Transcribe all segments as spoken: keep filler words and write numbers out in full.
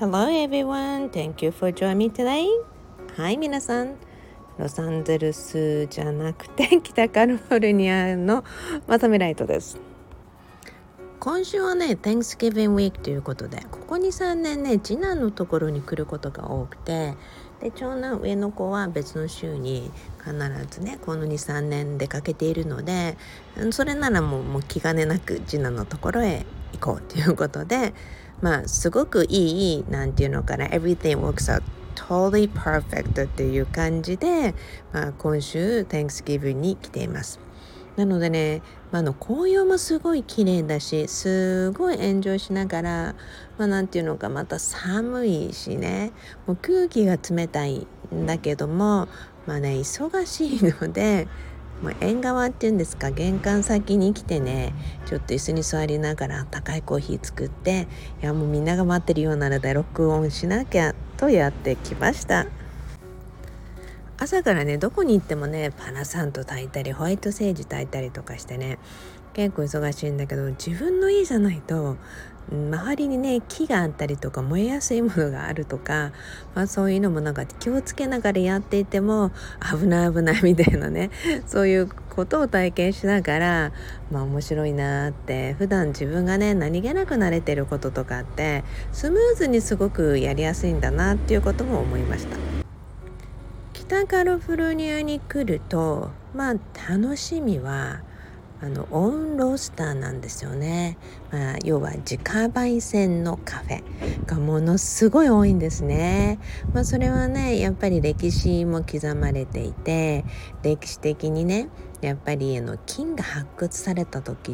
Hello everyone, thank you for joining me today. はい、皆さん、ロサンゼルスじゃなくて北カリフォルニアのまさみライトです。今週はね Thanksgiving Week ということで、ここ に,さん 年ね次男のところに来ることが多くて、で長男上の子は別の州に必ずねこの に,さん 年出かけているので、それならもう、もう気兼ねなく次男のところへ行こうということで、まあすごくいいなんていうのかな Everything works out totally perfect っていう感じで、まあ、今週 Thanksgiving に来ています。なのでね、まあ、の紅葉もすごい綺麗だし、すごいエンジョイしながら、まあ、なんていうのかまた寒いしね、もう空気が冷たいんだけども、まあね忙しいので、まあ、縁側っていうんですか、玄関先に来てねちょっと椅子に座りながら高いコーヒー作って、いやもうみんなが待ってるようなので録音しなきゃとやってきました。朝からねどこに行ってもねパラサント炊いたりホワイトセージ炊いたりとかしてね結構忙しいんだけど、自分の家じゃないと周りにね木があったりとか燃えやすいものがあるとか、まあ、そういうのもなんか気をつけながらやっていても危ない危ないみたいなねそういうことを体験しながら、まあ面白いなって、普段自分がね何気なく慣れてることとかってスムーズにすごくやりやすいんだなっていうことも思いました。北カリフォルニアに来ると、まあ楽しみはあのオンロースターなんですよね。まあ、要は自家焙煎のカフェがものすごい多いんですね。まあ、それはねやっぱり歴史も刻まれていて、歴史的にねやっぱりあの金が発掘された時って、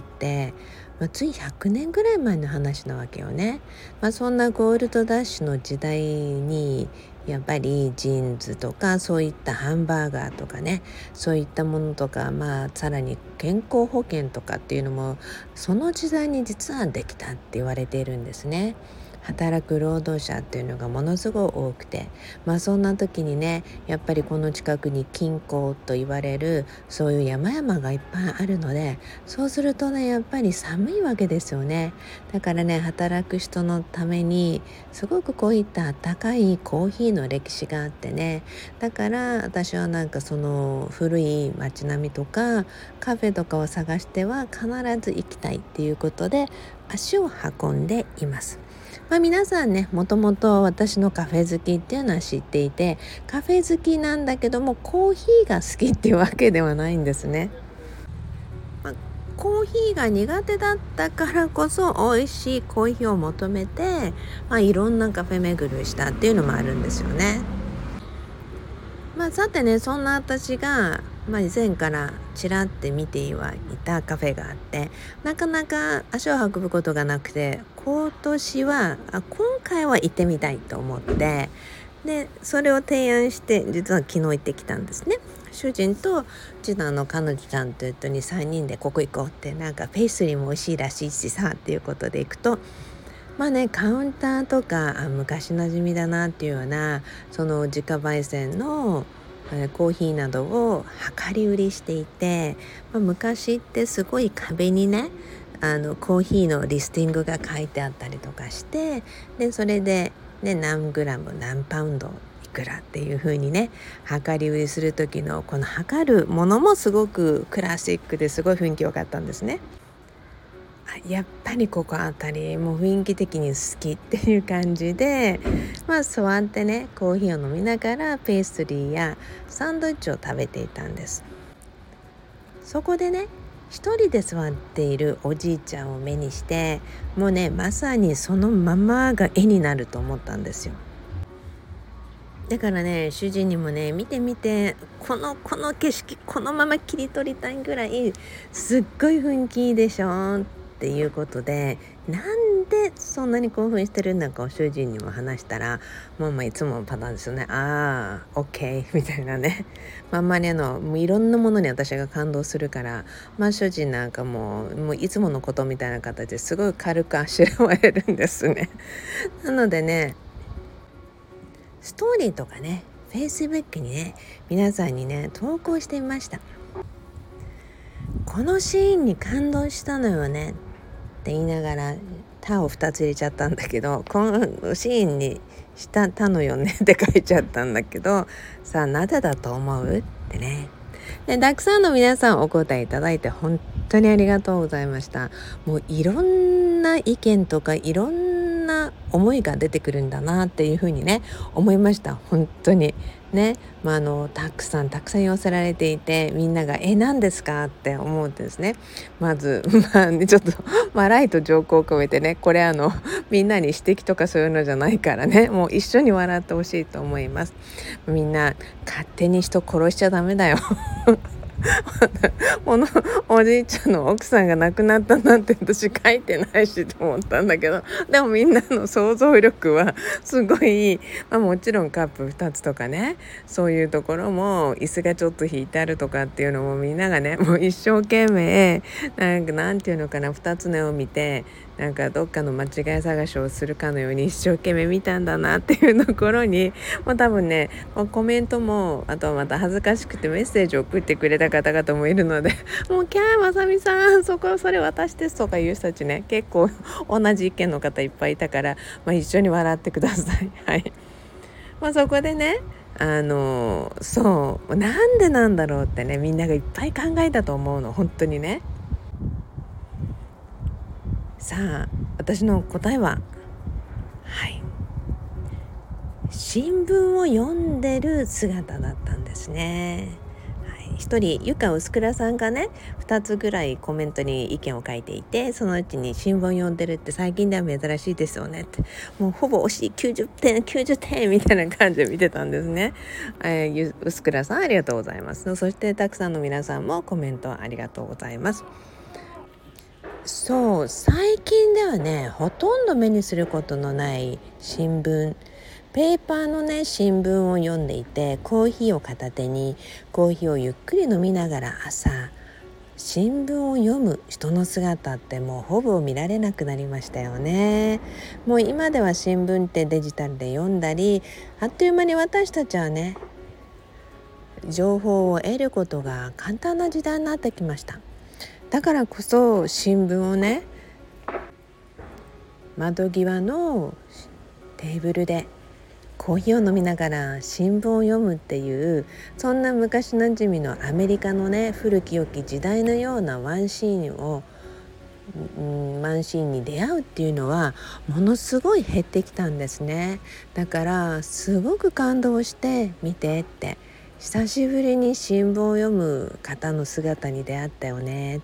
まあ、ついひゃくねんぐらい前の話なわけよね。まあ、そんなゴールドダッシュの時代にやっぱりジーンズとかそういったハンバーガーとかね、そういったものとか、まあさらに健康保険とかっていうのもその時代に実はできたって言われているんですね。働く労働者っていうのがものすごい多くて、まあそんな時にねやっぱりこの近くに金鉱と言われるそういう山々がいっぱいあるので、そうするとねやっぱり寒いわけですよね。だからね働く人のためにすごくこういった温かいコーヒーの歴史があってね、だから私はなんかその古い街並みとかカフェとかを探しては必ず行きたいっていうことで足を運んでいます。まあ、皆さんねもともと私のカフェ好きっていうのは知っていて、カフェ好きなんだけどもコーヒーが好きっていうわけではないんですね。まあ、コーヒーが苦手だったからこそ美味しいコーヒーを求めて、まあ、いろんなカフェ巡りしたっていうのもあるんですよね。まあ、さてねそんな私が、まあ、以前からちらって見てはいたカフェがあって、なかなか足を運ぶことがなくて、今年はあ今回は行ってみたいと思って、でそれを提案して実は昨日行ってきたんですね。主人と次男の彼女ちゃんとにさんにんでここ行こうって、なんかペースリーも美味しいらしいしさっていうことで行くと、まあねカウンターとかあ昔馴染みだなっていうようなその自家焙煎のえーコーヒーなどを量り売りしていて、まあ、昔ってすごい壁にねあのコーヒーのリスティングが書いてあったりとかして、でそれで、ね、何グラム何パウンドいくらっていう風にね量り売りする時のこの測るものもすごくクラシックですごい雰囲気良かったんですね。あやっぱりここあたりもう雰囲気的に好きっていう感じで、まあ座ってねコーヒーを飲みながらペーストリーやサンドイッチを食べていたんです。そこでね一人で座っているおじいちゃんを目にして、もうねまさにそのままが絵になると思ったんですよ。だからね主人にもね見て見て、このこの景色このまま切り取りたいぐらいすっごい雰囲気いいでしょっていうことで、なんでそんなに興奮してるんだかを主人にも話したら、もうまあいつものパターンですよね。ああ OK みたいなね。まああんまりあのもういろんなものに私が感動するから、まあ主人なんかもうもういつものことみたいな形ですごい軽くあしらわれるんですね。なのでねストーリーとかね Facebook にね皆さんにね投稿してみました。このシーンに感動したのよねって言いながら他をふたつ入れちゃったんだけど、このシーンにした他のよねって書いちゃったんだけど、さあなぜだと思うってね。でたくさんの皆さんお答えいただいて本当にありがとうございました。もういろんな意見とかいろんな思いが出てくるんだなっていうふうにね思いました。本当にね、まあ、あのたくさんたくさん寄せられていて、みんながえ何ですかって思うんですね。まずまあねちょっと笑いと情報を込めてね、これあのみんなに指摘とかそういうのじゃないからね、もう一緒に笑ってほしいと思います。みんな勝手に人殺しちゃダメだよこのおじいちゃんの奥さんが亡くなったなんて私書いてないしと思ったんだけど、でもみんなの想像力はすごい、まあ、もちろんカップふたつとかね、そういうところも椅子がちょっと引いてあるとかっていうのもみんながねもう一生懸命なんかなんていうのかな、ふたつの絵を見てなんかどっかの間違い探しをするかのように一生懸命見たんだなっていうところに、もう多分ねコメントもあとはまた恥ずかしくてメッセージを送ってくれた方々もいるのでもうキャーまさみさんそこそれ私ですとかいう人たちね結構同じ意見の方いっぱいいたから、まあ、一緒に笑ってくださいはい、まあ、そこでねあのそうなんでなんだろうってねみんながいっぱい考えたと思うの本当にね。さあ私の答えははい新聞を読んでる姿だったんですね。はい、一人ゆかうすくらさんがねふたつぐらいコメントに意見を書いていて、そのうちに新聞読んでるって最近では珍しいですよねって、もうほぼ惜しいきゅうじゅってんきゅうじゅってんみたいな感じで見てたんですね。えー、うすくらさんありがとうございます。そしてたくさんの皆さんもコメントありがとうございます。そう最近ではねほとんど目にすることのない新聞、ペーパーのね新聞を読んでいて、コーヒーを片手にコーヒーをゆっくり飲みながら朝新聞を読む人の姿ってもうほぼ見られなくなりましたよね。もう今では新聞ってデジタルで読んだり、あっという間に私たちはね情報を得ることが簡単な時代になってきました。だからこそ新聞をね窓際のテーブルでコーヒーを飲みながら新聞を読むっていう、そんな昔なじみのアメリカのね古き良き時代のようなワンシーンを、うん、ワンシーンに出会うっていうのはものすごい減ってきたんですね。だからすごく感動して見てって、久しぶりに新聞を読む方の姿に出会ったよねって、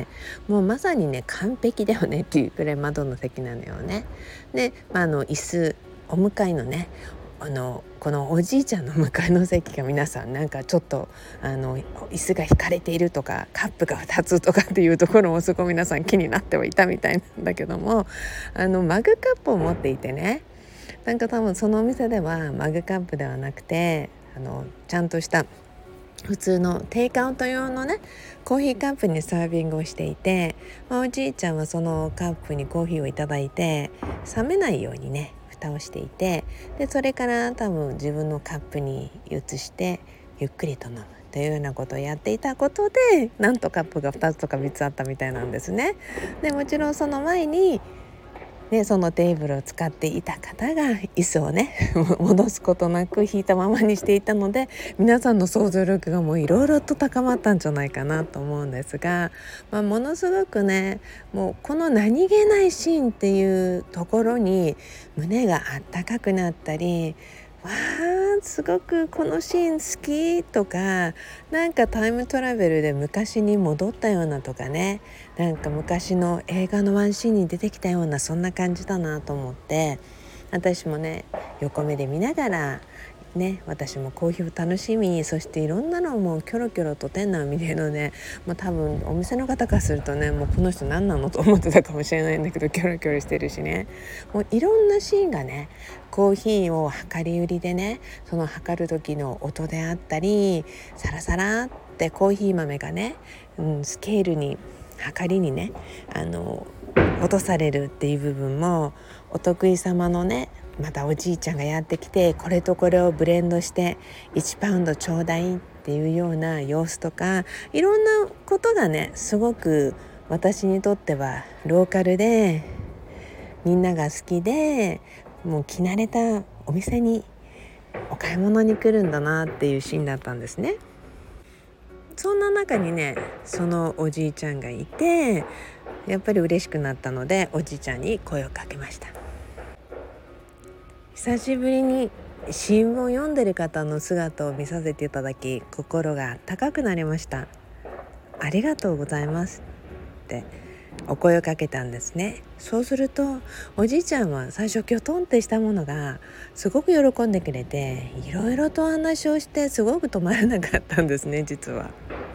もうまさにね完璧だよねっていうくらい窓の席なのよね。で、まあ、あの椅子お向かいのねあのこのおじいちゃんの向かいの席が皆さんなんかちょっとあの椅子が引かれているとかカップがふたつとかっていうところもすごい皆さん気になってはいたみたいなんだけども、あのマグカップを持っていてね、なんか多分そのお店ではマグカップではなくてあのちゃんとした普通のテイクアウト用のねコーヒーカップにサービングをしていて、まあ、おじいちゃんはそのカップにコーヒーをいただいて冷めないようにね蓋をしていて、でそれから多分自分のカップに移してゆっくりと飲むというようなことをやっていたことで、なんとカップがふたつとかみっつあったみたいなんですね。でもちろんその前にでそのテーブルを使っていた方が椅子をね戻すことなく引いたままにしていたので、皆さんの想像力がもういろいろと高まったんじゃないかなと思うんですが、まあ、ものすごくねもうこの何気ないシーンっていうところに胸があったかくなったり、わーすごくこのシーン好きとか、なんかタイムトラベルで昔に戻ったようなとかね、なんか昔の映画のワンシーンに出てきたようなそんな感じだなと思って、私もね横目で見ながらね私もコーヒーを楽しみ、そしていろんなのをもうキョロキョロと店内を見てるので、もう多分お店の方からするとねもうこの人何なのと思ってたかもしれないんだけど、キョロキョロしてるしね、もういろんなシーンがねコーヒーを量り売りでねその量る時の音であったり、サラサラってコーヒー豆がね、うん、スケールに量りにねあの落とされるっていう部分も、お得意様のねまたおじいちゃんがやってきてこれとこれをブレンドしていちパウンドちょうだいっていうような様子とか、いろんなことがねすごく私にとってはローカルでみんなが好きでもう着慣れたお店にお買い物に来るんだなっていうシーンだったんですね。そんな中にねそのおじいちゃんがいて、やっぱり嬉しくなったのでおじいちゃんに声をかけました。久しぶりに新聞を読んでる方の姿を見させていただき、心が高くなりました。ありがとうございますってお声をかけたんですね。そうするとおじいちゃんは最初キョトンってしたものがすごく喜んでくれて、いろいろとお話をしてすごく止まらなかったんですね。実は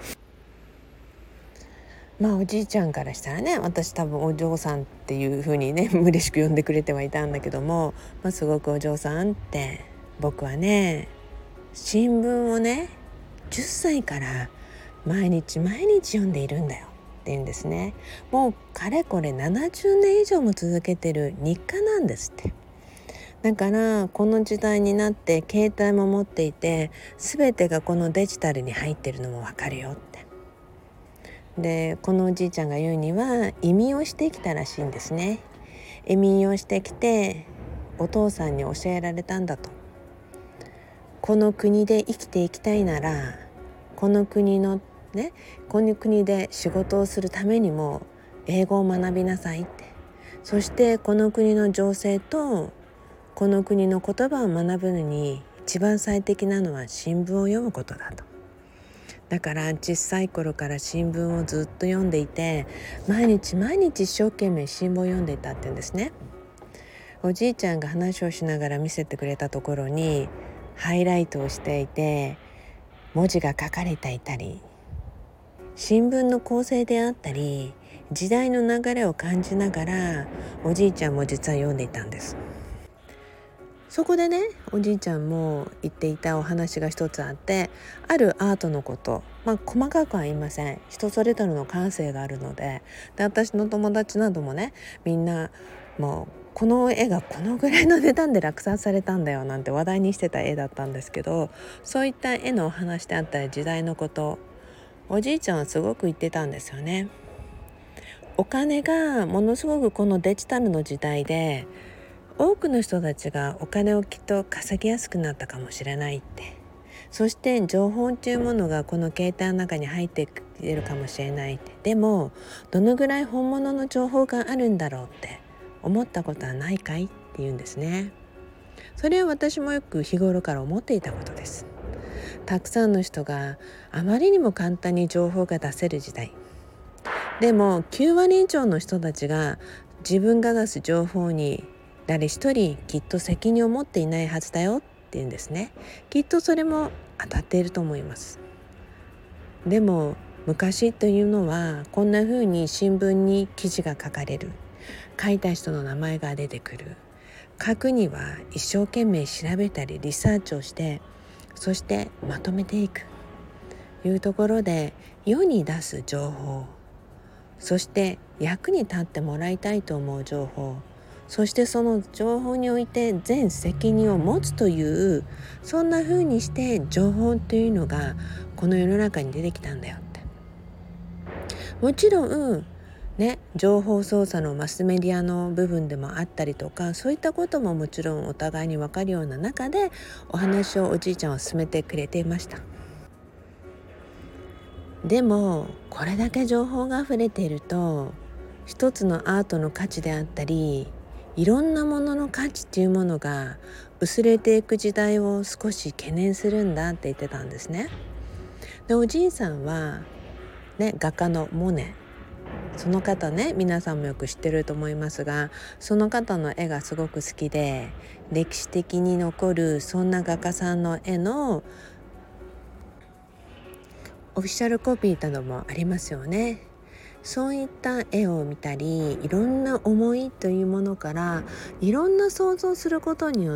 まあおじいちゃんからしたらね、私多分お嬢さんっていう風にね嬉しく呼んでくれてはいたんだけども、まあ、すごくお嬢さんって、僕はね新聞をねじゅっさいから毎日毎日読んでいるんだよって言うんですね。もうかれこれななじゅうねん以上も続けてる日課なんですって。だからこの時代になって携帯も持っていて、全てがこのデジタルに入ってるのもわかるよって。でこのおじいちゃんが言うには移民をしてきたらしいんですね。移民をしてきてお父さんに教えられたんだと。この国で生きていきたいなら、この国のねこの国で仕事をするためにも英語を学びなさいって。そしてこの国の情勢とこの国の言葉を学ぶのに一番最適なのは新聞を読むことだと。だから小さい頃から新聞をずっと読んでいて、毎日毎日一生懸命新聞を読んでいたって言うんですね。おじいちゃんが話をしながら見せてくれたところにハイライトをしていて、文字が書かれていたり、新聞の構成であったり時代の流れを感じながらおじいちゃんも実は読んでいたんです。そこでねおじいちゃんも言っていたお話が一つあって、あるアートのこと、まあ細かくは言いません。人それぞれの感性があるので、で私の友達などもね、みんなもうこの絵がこのぐらいの値段で落札されたんだよなんて話題にしてた絵だったんですけど、そういった絵のお話であったり時代のこと、おじいちゃんはすごく言ってたんですよね。お金がものすごくこのデジタルの時代で多くの人たちがお金をきっと稼ぎやすくなったかもしれないって。そして情報っていうものがこの携帯の中に入っているかもしれないって。でもどのぐらい本物の情報があるんだろうって思ったことはないかいって言うんですね。それは私もよく日頃から思っていたことです。たくさんの人があまりにも簡単に情報が出せる時代でもきゅうわり以上の人たちが自分が出す情報に誰一人きっと責任を持っていないはずだよって言うんですね。きっとそれも当たっていると思います。でも昔というのはこんな風に新聞に記事が書かれる、書いた人の名前が出てくる、書くには一生懸命調べたりリサーチをして、そしてまとめていくというところで世に出す情報、そして役に立ってもらいたいと思う情報、そしてその情報において全責任を持つという、そんな風にして情報というのがこの世の中に出てきたんだよって。もちろんね、情報操作のマスメディアの部分でもあったりとか、そういったことももちろんお互いに分かるような中でお話をおじいちゃんは進めてくれていました。でもこれだけ情報があふれていると、一つのアートの価値であったりいろんなものの価値っていうものが薄れていく時代を少し懸念するんだって言ってたんですね。でおじいさんは、ね、画家のモネ、その方ね皆さんもよく知ってると思いますが、その方の絵がすごく好きで、歴史的に残るそんな画家さんの絵のオフィシャルコピーなどもありますよね。そういった絵を見たり、いろんな思いというものからいろんな想像することによって、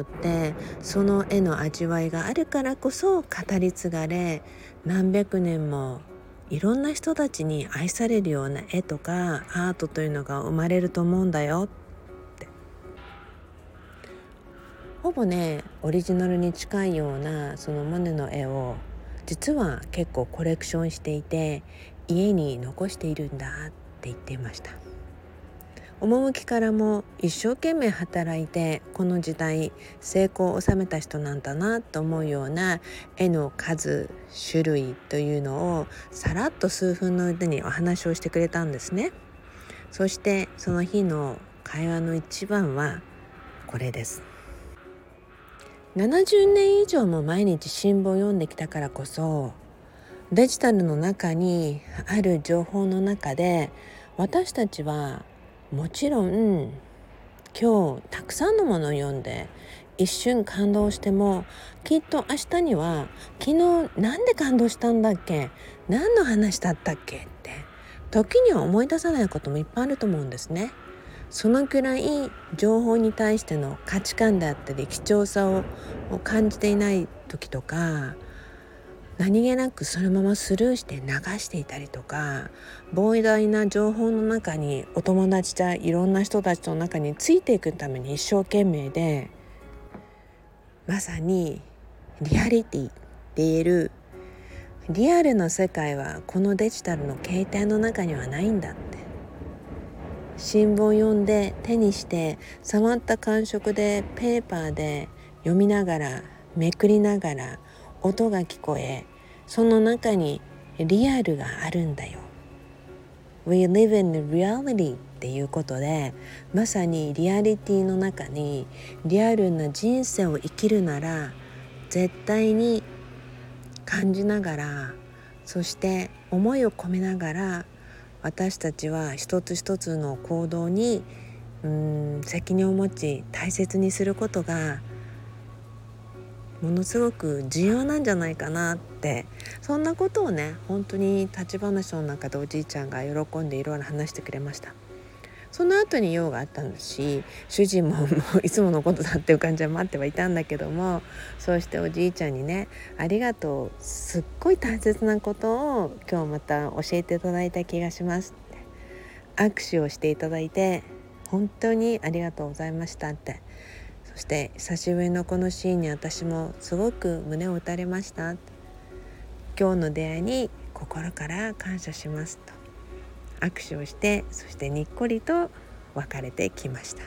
その絵の味わいがあるからこそ語り継がれ、何百年もいろんな人たちに愛されるような絵とかアートというのが生まれると思うんだよって。ほぼねオリジナルに近いようなそのモネの絵を実は結構コレクションしていて、家に残しているんだって言っていました。 趣からも一生懸命働いてこの時代成功を収めた人なんだなと思うような絵の数種類というのをさらっと数分の間にお話をしてくれたんですね。そしてその日の会話の一番はこれです。ななじゅうねん以上も毎日新聞を読んできたからこそ、デジタルの中にある情報の中で私たちはもちろん今日たくさんのものを読んで一瞬感動しても、きっと明日には昨日なんで感動したんだっけ、何の話だったっけって時には思い出さないこともいっぱいあると思うんですね。そのくらい情報に対しての価値観であったり貴重さを感じていない時とか、何気なくそのままスルーして流していたりとか、膨大な情報の中にお友達やいろんな人たちの中についていくために一生懸命で、まさにリアリティって言えるリアルの世界はこのデジタルの携帯の中にはないんだって。新聞を読んで手にして触った感触でペーパーで読みながらめくりながら音が聞こえ、その中にリアルがあるんだよ。 We live in reality っていうことで、まさにリアリティの中にリアルな人生を生きるなら絶対に感じながら、そして思いを込めながら、私たちは一つ一つの行動にうーん責任を持ち大切にすることがものすごく重要なんじゃないかなって、そんなことをね、本当に立ち話の中でおじいちゃんが喜んでいろいろ話してくれました。その後に用があったし、主人ももういつものことだっていう感じは待ってはいたんだけども、そうしておじいちゃんにね、ありがとう、すっごい大切なことを今日また教えていただいた気がしますって握手をしていただいて、本当にありがとうございましたって、そして久しぶりのこのシーンに私もすごく胸を打たれました、今日の出会いに心から感謝しますと握手をして、そしてにっこりと別れてきました。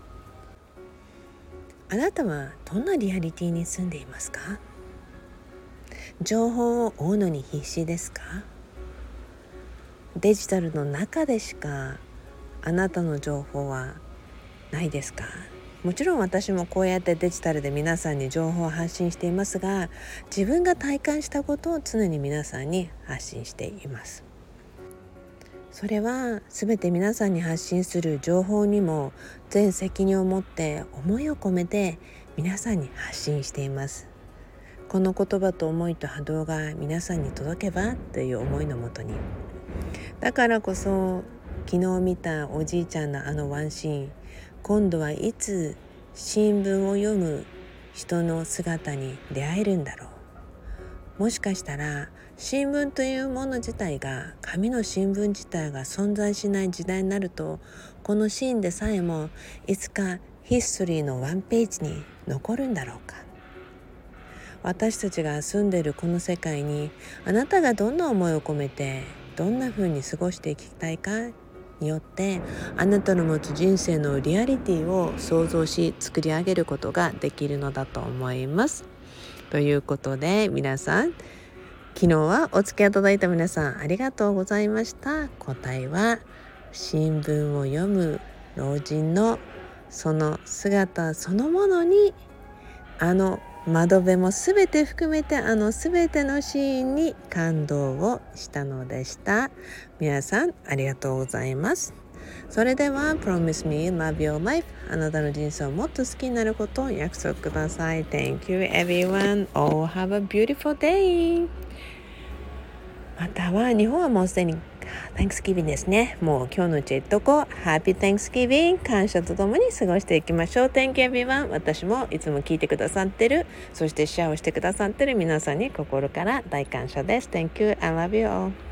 あなたはどんなリアリティに住んでいますか？情報を追うのに必死ですか？デジタルの中でしかあなたの情報はないですか？もちろん私もこうやってデジタルで皆さんに情報を発信していますが、自分が体感したことを常に皆さんに発信しています。それは全て皆さんに発信する情報にも全責任を持って思いを込めて皆さんに発信しています。この言葉と思いと波動が皆さんに届けばという思いのもとに、だからこそ昨日見たおじいちゃんのあのワンシーン、今度はいつ新聞を読む人の姿に出会えるんだろう。もしかしたら新聞というもの自体が、紙の新聞自体が存在しない時代になると、このシーンでさえもいつかヒストリーのワンページに残るんだろうか。私たちが住んでいるこの世界に、あなたがどんな思いを込めてどんな風に過ごしていきたいかによって、あなたの持つ人生のリアリティを想像し作り上げることができるのだと思います。ということで皆さん、昨日はお付き合いいただいた皆さんありがとうございました。答えは新聞を読む老人のその姿そのものに、あの窓辺もすべて含めてあのすべてのシーンに感動をしたのでした。皆さんありがとうございます。それでは Promise me love your life、 あなたの人生をもっと好きになることを約束ください。 Thank you everyone. All have a beautiful day. または日本はもうすでに Thanksgiving ですね。もう今日のうち言っとこう。 Happy Thanksgiving。 感謝とともに過ごしていきましょう。 Thank you everyone。 私もいつも聞いてくださってる、そしてシェアをしてくださってる皆さんに心から大感謝です。 Thank you. I love you all.